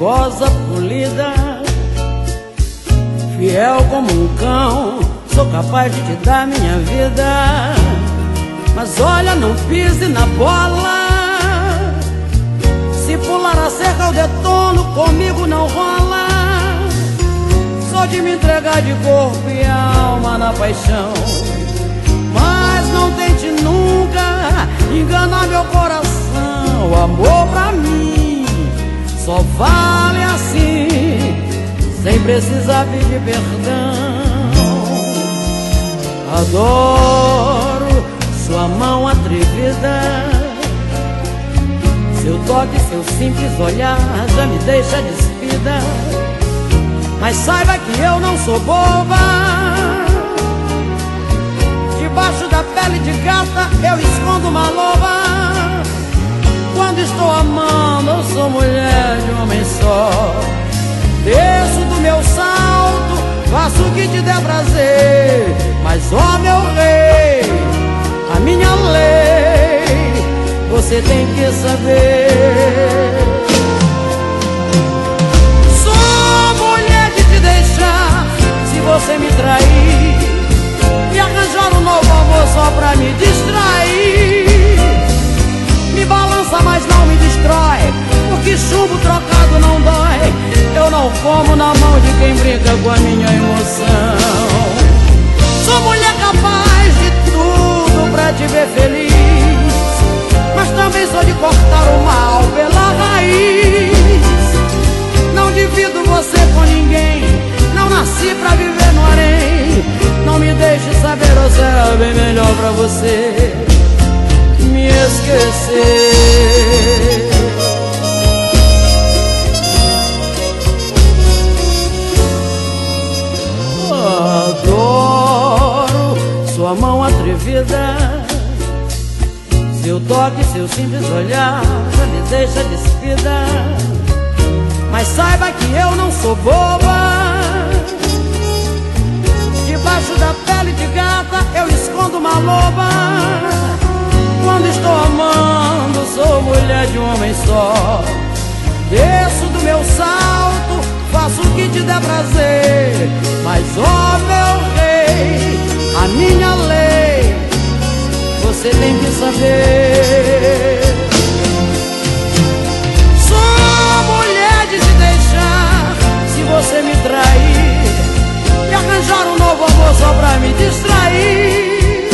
fogosa, polida, fiel como um cão, sou capaz de te dar minha vida. Mas olha, não pise na bola, se pular a cerca eu detono, comigo não rola. Sou de me entregar de corpo e alma na paixão, mas não tente nunca enganar meu coração. O amor pra mim só vale assim, sem precisar pedir perdão. Adoro sua mão atrevida, seu toque, seu simples olhar já me deixa despida. Mas saiba que eu não sou boba, debaixo da pele de gata eu escondo uma loba. Quando estou amando eu sou mulher de um homem só. Desço do meu salto, faço o que te der prazer, mas ó meu rei, a minha lei você tem que saber. Sou mulher de te deixar se você me trair, e arranjar um novo amor só pra me distrair. Me balança, mas não me destrói, porque chumbo trocado não dói. Eu não como na mão de quem brinca com a minha emoção. Sou mulher capaz de tudo pra te ver feliz, mas também sou de cortar o mal pela raiz. Não divido você com ninguém, não nasci pra viver no harém. Não me deixe saber, ou será bem melhor pra você me esquecer. Adoro sua mão atrevida, seu toque, seu simples olhar já me deixa despida. Mas saiba que eu não sou boba, debaixo da pele de gata eu escondo uma loba. Quando estou amando sou mulher de um homem só. Desço do meu salto, faço o que te der prazer, mas ó meu rei, a minha lei você tem que saber. Sou mulher de te deixar se você me trair, e arranjar um novo amor só pra me distrair.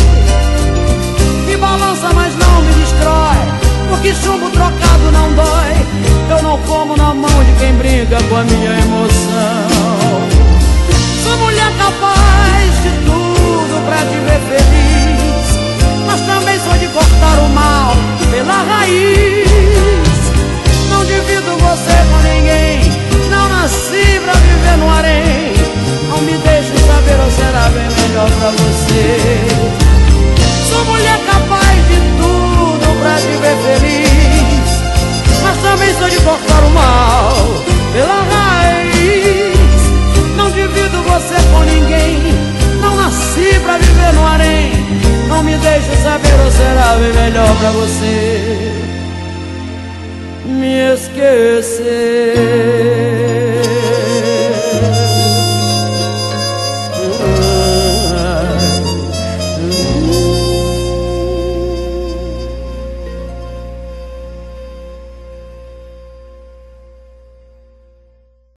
Me balança, mas não me destrói, porque chumbo trocado não dói. Eu não como na mão de quem briga com a minha emoção. Sou mulher capaz de tudo pra te ver feliz, mas também sou de cortar o mal pela raiz. Não divido você com ninguém, não nasci pra viver no harém. Não me deixe saber, ou será bem melhor pra você. Sou mulher capaz de tudo pra te ver feliz, mas também sou de cortar o mal pela raiz. Não divido você com ninguém, não nasci pra viver no harém. Não me deixe saber, ou será bem melhor pra você me esquecer.